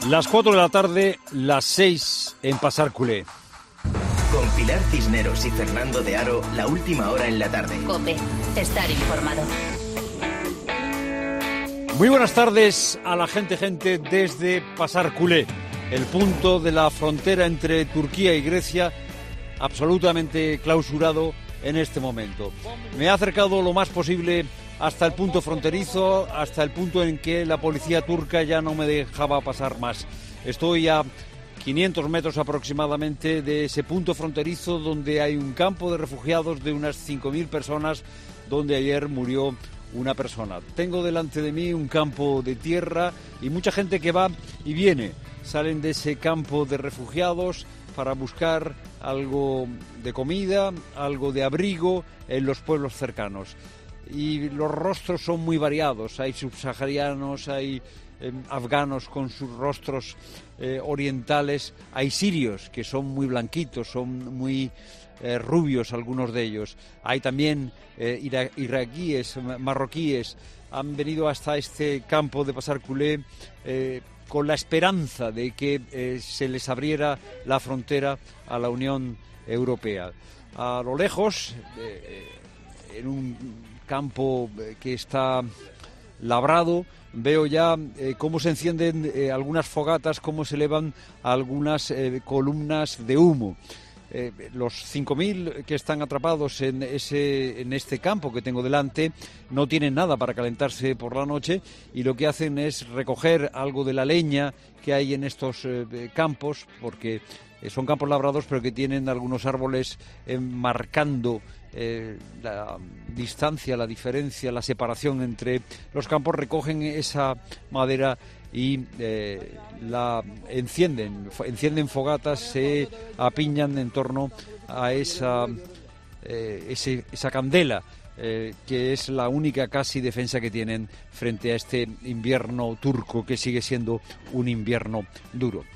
Las 4 de la tarde, las 6 en Pasar Culé. Con Pilar Cisneros y Fernando de Aro, la última hora en la tarde. COPE, estar informado. Muy buenas tardes a la gente desde Pasar Culé, el punto de la frontera entre Turquía y Grecia, absolutamente clausurado en este momento. Me he acercado lo más posible hasta el punto fronterizo, hasta el punto en que la policía turca ya no me dejaba pasar más. Estoy a 500 metros aproximadamente de ese punto fronterizo donde hay un campo de refugiados de unas 5.000 personas, donde ayer murió una persona. Tengo delante de mí un campo de tierra y mucha gente que va y viene. Salen de ese campo de refugiados para buscar algo de comida, algo de abrigo en los pueblos cercanos. Y los rostros son muy variados. Hay subsaharianos, hay afganos con sus rostros orientales, hay sirios que son muy blanquitos, son muy rubios algunos de ellos. Hay también iraquíes, marroquíes. Han venido hasta este campo de Pasar Culé con la esperanza de que se les abriera la frontera a la Unión Europea. A lo lejos, en un campo que está labrado, veo ya cómo se encienden algunas fogatas, cómo se elevan algunas columnas de humo. Los 5.000 que están atrapados en este campo que tengo delante no tienen nada para calentarse por la noche y lo que hacen es recoger algo de la leña que hay en estos campos, porque son campos labrados pero que tienen algunos árboles marcando la distancia, la diferencia, la separación entre los campos. Recogen esa madera y la encienden fogatas, se apiñan en torno a esa candela, que es la única casi defensa que tienen frente a este invierno turco, que sigue siendo un invierno duro.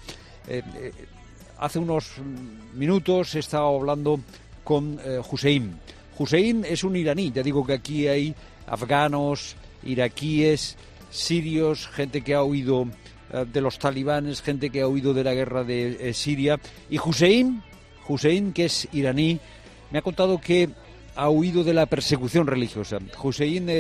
Hace unos minutos he estado hablando con Hussein. Hussein es un iraní. Ya digo que aquí hay afganos, iraquíes, sirios, gente que ha huido de los talibanes, gente que ha huido de la guerra de Siria. Y Hussein, que es iraní, me ha contado que ha huido de la persecución religiosa. Hussein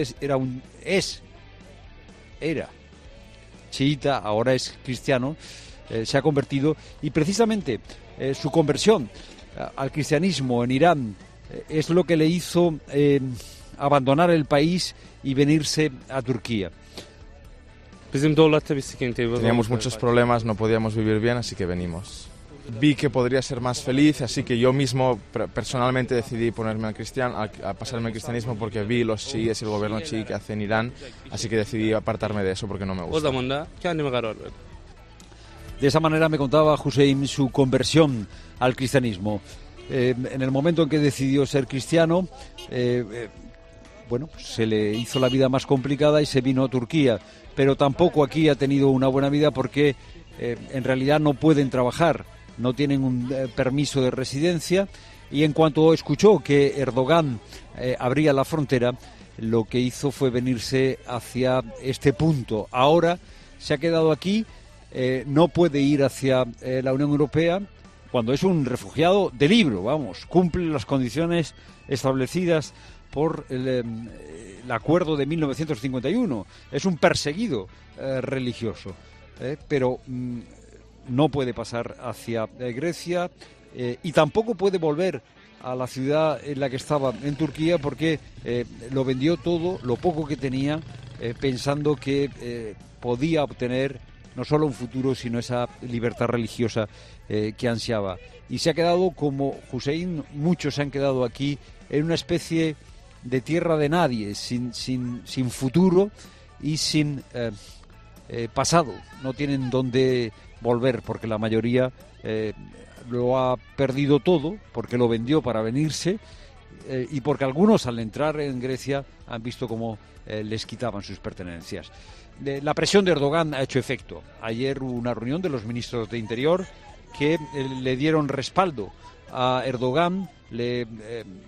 era chiita, ahora es cristiano, se ha convertido, y precisamente su conversión al cristianismo en Irán es lo que le hizo abandonar el país y venirse a Turquía. Teníamos muchos problemas, no podíamos vivir bien, así que venimos. Vi que podría ser más feliz, así que yo mismo personalmente decidí ponerme a pasarme al cristianismo, porque vi los chiíes y el gobierno chií que hace en Irán, así que decidí apartarme de eso porque no me gusta. De esa manera me contaba Hussein su conversión al cristianismo. En el momento en que decidió ser cristiano, se le hizo la vida más complicada y se vino a Turquía. Pero tampoco aquí ha tenido una buena vida porque en realidad no pueden trabajar, no tienen un permiso de residencia, y en cuanto escuchó que Erdogan abría la frontera, lo que hizo fue venirse hacia este punto. Ahora se ha quedado aquí, no puede ir hacia la Unión Europea cuando es un refugiado de libro, cumple las condiciones establecidas por el acuerdo de 1951. Es un perseguido religioso, pero no puede pasar hacia Grecia y tampoco puede volver a la ciudad en la que estaba en Turquía, porque lo vendió todo, lo poco que tenía, pensando que podía obtener no solo un futuro, sino esa libertad religiosa que ansiaba. Y se ha quedado, como Hussein, muchos se han quedado aquí en una especie de tierra de nadie, sin futuro y sin pasado. No tienen dónde volver, porque la mayoría lo ha perdido todo, porque lo vendió para venirse, y porque algunos, al entrar en Grecia, han visto cómo les quitaban sus pertenencias. La presión de Erdogan ha hecho efecto. Ayer hubo una reunión de los ministros de Interior que le dieron respaldo a Erdogan, le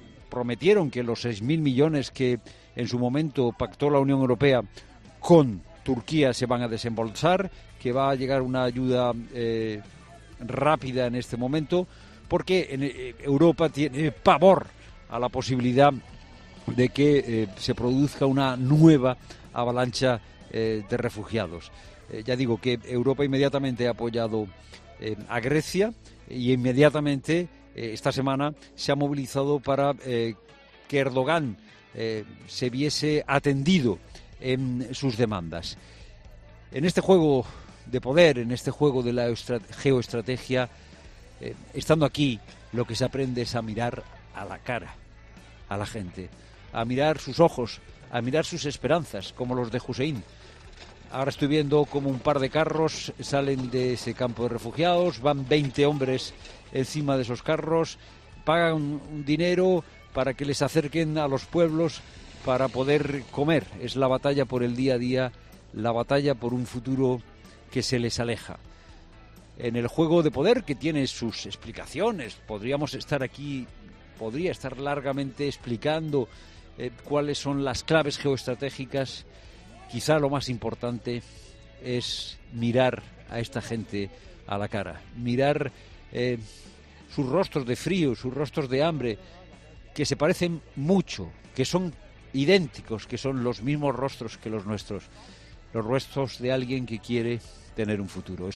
prometieron que los 6.000 millones que en su momento pactó la Unión Europea con Turquía se van a desembolsar, que va a llegar una ayuda rápida en este momento, porque Europa tiene pavor a la posibilidad de que se produzca una nueva avalancha de refugiados. Ya digo que Europa inmediatamente ha apoyado a Grecia y inmediatamente esta semana se ha movilizado para que Erdogan se viese atendido en sus demandas. En este juego de poder, en este juego de la geoestrategia, estando aquí, lo que se aprende es a mirar a la cara a la gente, a mirar sus ojos, a mirar sus esperanzas, como los de Hussein. Ahora estoy viendo como un par de carros salen de ese campo de refugiados, van 20 hombres encima de esos carros, pagan un dinero para que les acerquen a los pueblos para poder comer. Es la batalla por el día a día, la batalla por un futuro que se les aleja. En el juego de poder, que tiene sus explicaciones, podríamos estar aquí, podría estar largamente explicando cuáles son las claves geoestratégicas. Quizá lo más importante es mirar a esta gente a la cara, mirar sus rostros de frío, sus rostros de hambre, que se parecen mucho, que son idénticos, que son los mismos rostros que los nuestros, los rostros de alguien que quiere tener un futuro.